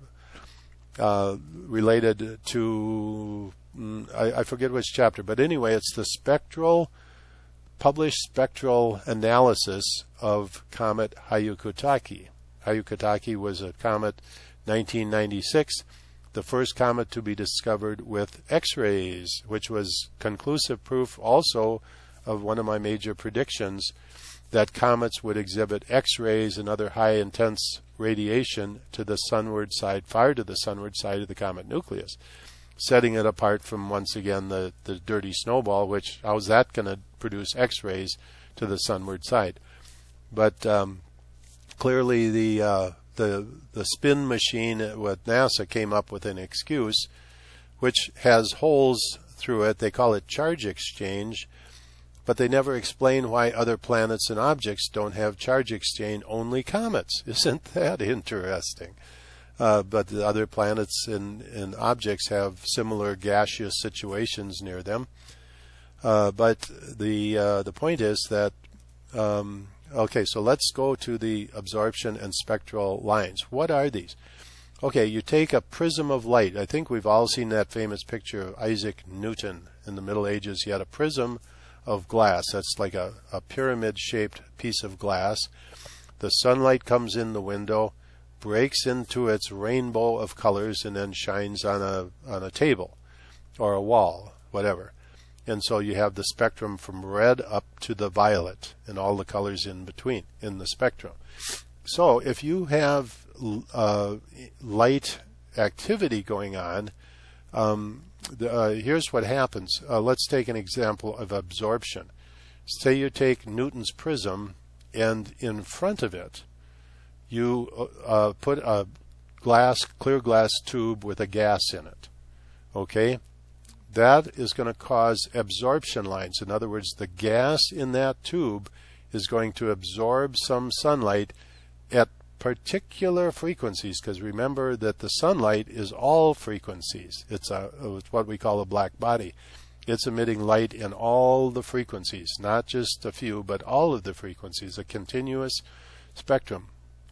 uh, related to, mm, I, I forget which chapter, but anyway, it's the spectral, published spectral analysis of comet Hyakutake. Hyakutake was a comet nineteen ninety-six, the first comet to be discovered with X-rays, which was conclusive proof also of one of my major predictions that comets would exhibit X-rays and other high intense radiation to the sunward side, far to the sunward side of the comet nucleus, setting it apart from, once again, the, the dirty snowball, which, how's that going to produce X-rays to the sunward side? But um, clearly the, uh, the, the spin machine with NASA came up with an excuse which has holes through it. They call it charge exchange. But they never explain why other planets and objects don't have charge exchange, only comets. Isn't that interesting? Uh, but the other planets and, and objects have similar gaseous situations near them. Uh, but the uh, the point is that, um, okay, so let's go to the absorption and spectral lines. What are these? Okay, you take a prism of light. I think we've all seen that famous picture of Isaac Newton in the Middle Ages. He had a prism of glass. That's like a, a pyramid-shaped piece of glass. The sunlight comes in the window, breaks into its rainbow of colors, and then shines on a on a table or a wall, whatever. And so you have the spectrum from red up to the violet and all the colors in between in the spectrum. So if you have uh, light activity going on, um, The, uh, here's what happens. Uh, let's take an example of absorption. Say you take Newton's prism and in front of it you uh, put a glass, clear glass tube with a gas in it. Okay? That is going to cause absorption lines. In other words, the gas in that tube is going to absorb some sunlight at particular frequencies, because remember that the sunlight is all frequencies. It's, a, it's what we call a black body. It's emitting light in all the frequencies, not just a few, but all of the frequencies, a continuous spectrum.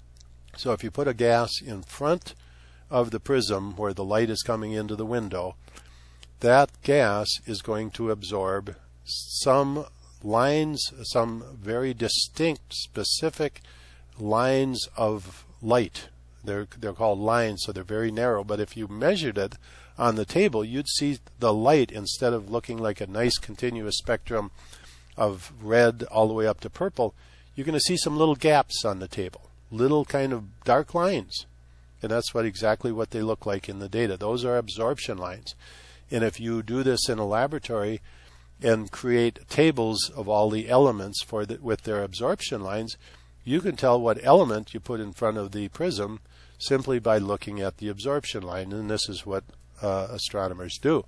So if you put a gas in front of the prism where the light is coming into the window, that gas is going to absorb some lines, some very distinct, specific lines of light. They're, they're called lines, so they're very narrow. But if you measured it on the table, you'd see the light, instead of looking like a nice continuous spectrum of red all the way up to purple, you're going to see some little gaps on the table, little kind of dark lines. And that's what exactly what they look like in the data. Those are absorption lines. And if you do this in a laboratory and create tables of all the elements for the, with their absorption lines, you can tell what element you put in front of the prism simply by looking at the absorption line. And this is what uh, astronomers do.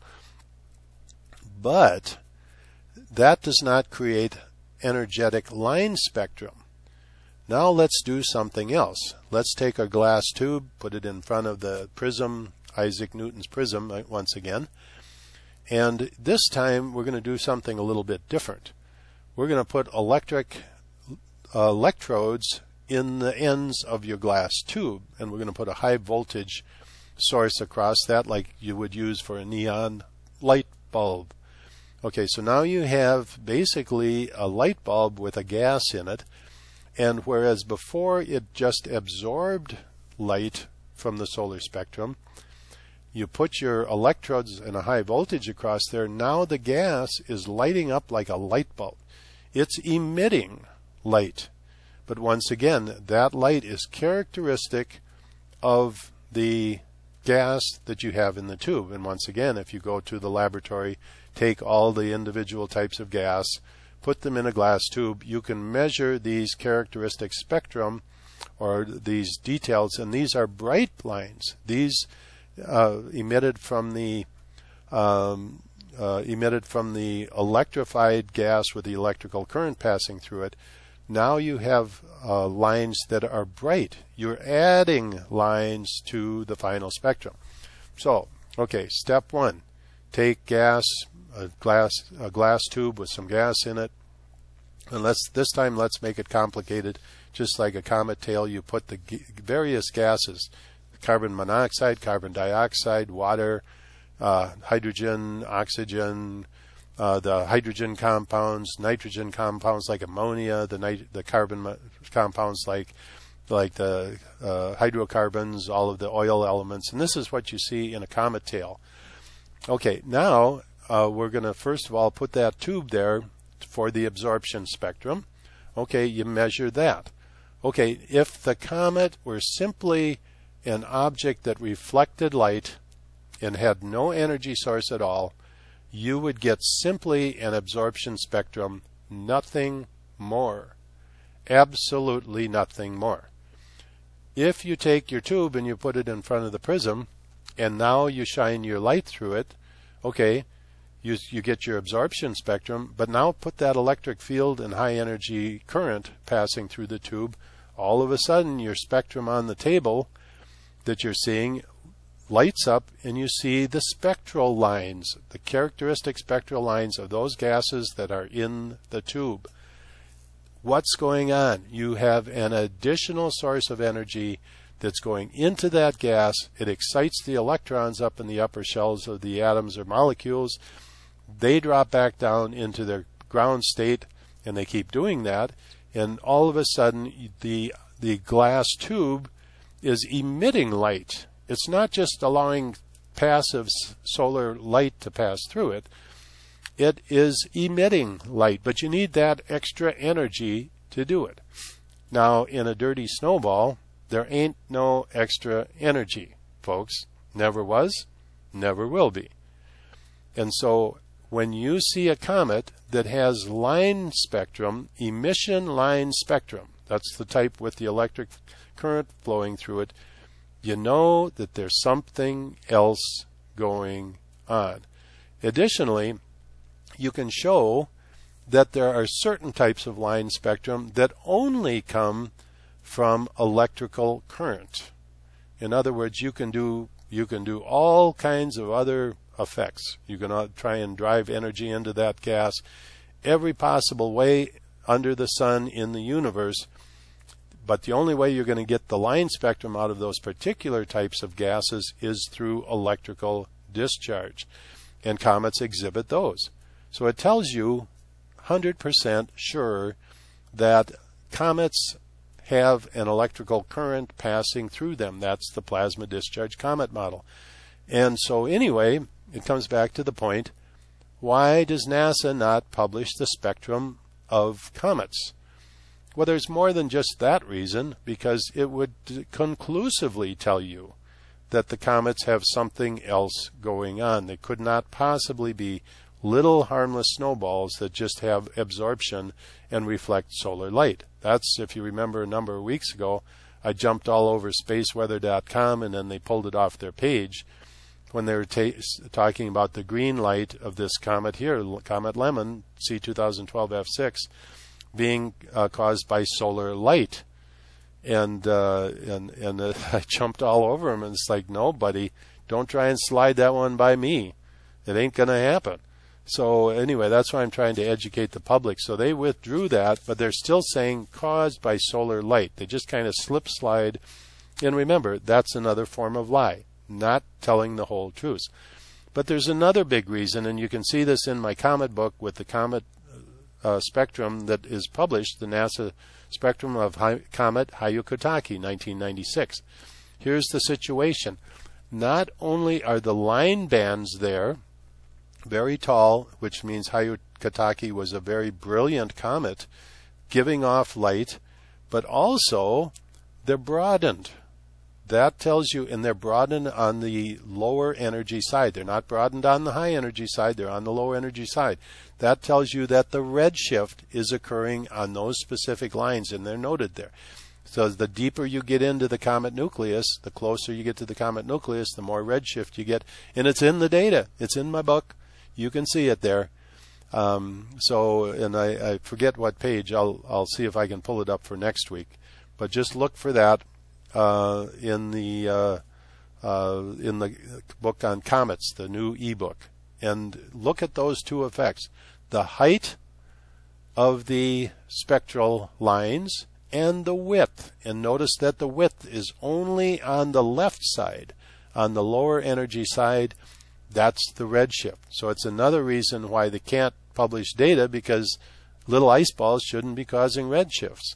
But that does not create energetic line spectrum. Now let's do something else. Let's take a glass tube, put it in front of the prism, Isaac Newton's prism once again. And this time we're going to do something a little bit different. We're going to put electric uh, electrodes in the ends of your glass tube, and we're going to put a high voltage source across that like you would use for a neon light bulb. Okay, so now you have basically a light bulb with a gas in it. And whereas before it just absorbed light from the solar spectrum, you put your electrodes and a high voltage across there, now the gas is lighting up like a light bulb. It's emitting light. But once again, that light is characteristic of the gas that you have in the tube. And once again, if you go to the laboratory, take all the individual types of gas, put them in a glass tube, you can measure these characteristic spectrum or these details, and these are bright lines. These uh, emitted from the um, uh, emitted from the electrified gas with the electrical current passing through it. Now you have uh, lines that are bright. You're adding lines to the final spectrum. So, okay, step one: take gas. A glass, a glass tube with some gas in it, and let's this time let's make it complicated. Just like a comet tail, you put the g various gases: carbon monoxide, carbon dioxide, water, uh, hydrogen, oxygen, uh, the hydrogen compounds, nitrogen compounds like ammonia, the nit the carbon compounds like like the uh, hydrocarbons, all of the oil elements, and this is what you see in a comet tail. Okay, now. Uh, we're going to first of all put that tube there for the absorption spectrum. Okay, you measure that. Okay, if the comet were simply an object that reflected light and had no energy source at all, you would get simply an absorption spectrum, nothing more. Absolutely nothing more. If you take your tube and you put it in front of the prism, and now you shine your light through it, okay, You, you get your absorption spectrum, but now put that electric field and high energy current passing through the tube. All of a sudden, your spectrum on the table that you're seeing lights up, and you see the spectral lines, the characteristic spectral lines of those gases that are in the tube. What's going on? You have an additional source of energy that's going into that gas. It excites the electrons up in the upper shells of the atoms or molecules. They drop back down into their ground state, and they keep doing that, and all of a sudden the the glass tube is emitting light. It's not just allowing passive solar light to pass through it. It is emitting light, but you need that extra energy to do it. Now, in a dirty snowball, there ain't no extra energy, folks. Never was, never will be. And so when you see a comet that has line spectrum, emission line spectrum, that's the type with the electric current flowing through it, you know that there's something else going on. Additionally, you can show that there are certain types of line spectrum that only come from electrical current. In other words, you can do you can do all kinds of other effects. You can try and drive energy into that gas every possible way under the sun in the universe, but the only way you're going to get the line spectrum out of those particular types of gases is through electrical discharge, and comets exhibit those. So it tells you hundred percent sure that comets have an electrical current passing through them. That's the plasma discharge comet model. And so anyway, it comes back to the point, why does NASA not publish the spectrum of comets? Well, there's more than just that reason, because it would conclusively tell you that the comets have something else going on. They could not possibly be little harmless snowballs that just have absorption and reflect solar light. That's, if you remember a number of weeks ago, I jumped all over space weather dot com and then they pulled it off their page when they were ta- talking about the green light of this comet here, Comet Lemon, C two thousand twelve F six, being uh, caused by solar light. And uh, and and uh, I jumped all over them, and it's like, no, buddy, don't try and slide that one by me. It ain't going to happen. So anyway, that's why I'm trying to educate the public. So they withdrew that, but they're still saying caused by solar light. They just kind of slip slide. And remember, that's another form of lie, not telling the whole truth. But there's another big reason, and you can see this in my comet book with the comet uh, spectrum that is published, the NASA spectrum of Hi- comet Hyakutake, nineteen ninety-six. Here's the situation. Not only are the line bands there very tall, which means Hyakutake was a very brilliant comet, giving off light, but also they're broadened. That tells you, and they're broadened on the lower energy side. They're not broadened on the high energy side, they're on the low energy side. That tells you that the redshift is occurring on those specific lines, and they're noted there. So the deeper you get into the comet nucleus, the closer you get to the comet nucleus, the more redshift you get. And it's in the data. It's in my book. You can see it there. Um, so, and I, I forget what page. I'll I'll see if I can pull it up for next week. But just look for that uh, in the uh, uh, in the book on comets, the new ebook, and look at those two effects: the height of the spectral lines and the width. And notice that the width is only on the left side, on the lower energy side. That's the redshift. So it's another reason why they can't publish data, because little ice balls shouldn't be causing redshifts.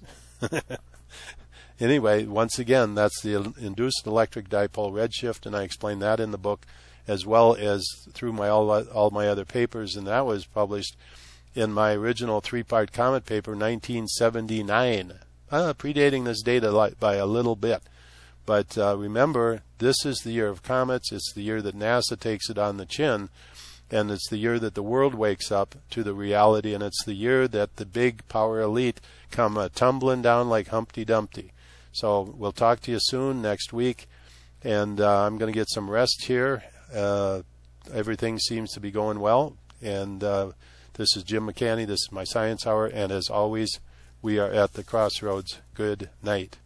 Anyway, once again, that's the induced electric dipole redshift, and I explain that in the book as well as through my all, all my other papers, and that was published in my original three-part comet paper, nineteen seventy-nine, uh, predating this data by a little bit. But uh, remember, this is the year of comets. It's the year that NASA takes it on the chin, and it's the year that the world wakes up to the reality, and it's the year that the big power elite come uh, tumbling down like Humpty Dumpty. So we'll talk to you soon next week, and uh, I'm going to get some rest here. Uh, everything seems to be going well, and uh, this is Jim McCanny. This is my Science Hour, and as always, we are at the crossroads. Good night.